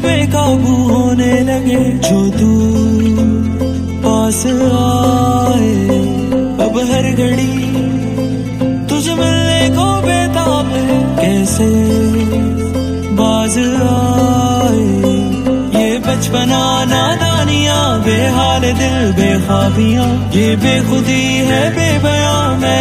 बेकाबू होने लगे। जो तू पास आए अब हर घड़ी तुझे मिलने को बेताब है। कैसे बाज आए ये बचपना नादानियां, बेहाल दिल बेख्वाबियां, ये बेखुदी है बेबयां। मैं